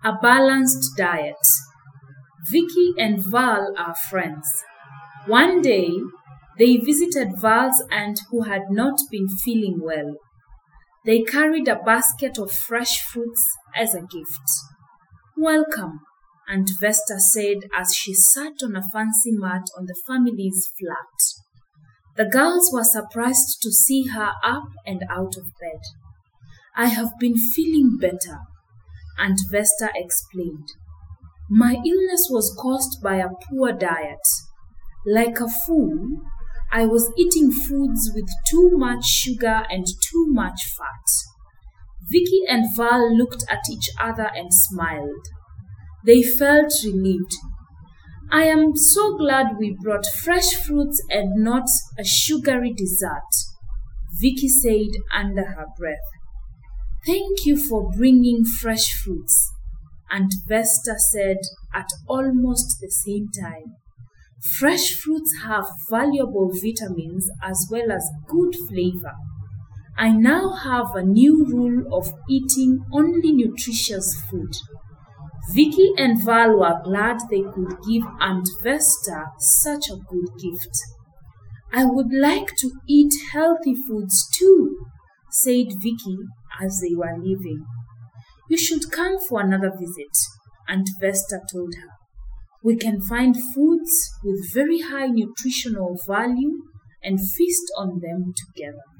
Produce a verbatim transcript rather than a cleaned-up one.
A balanced diet. Vicky and Val are friends. One day, they visited Val's aunt who had not been feeling well. They carried a basket of fresh fruits as a gift. "Welcome," Aunt Vesta said as she sat on a fancy mat on the family's flat. The girls were surprised to see her up and out of bed. "I have been feeling better," Aunt Vesta explained. "My illness was caused by a poor diet. Like a fool, I was eating foods with too much sugar and too much fat." Vicky and Val looked at each other and smiled. They felt relieved. "I am so glad we brought fresh fruits and not a sugary dessert," Vicky said under her breath. "Thank you for bringing fresh fruits," Aunt Vesta said at almost the same time. "Fresh fruits have valuable vitamins as well as good flavor. I now have a new rule of eating only nutritious food." Vicky and Val were glad they could give Aunt Vesta such a good gift. "I would like to eat healthy foods too," said Vicky as they were leaving. "You should come for another visit," Aunt Vesta told her. "We can find foods with very high nutritional value and feast on them together."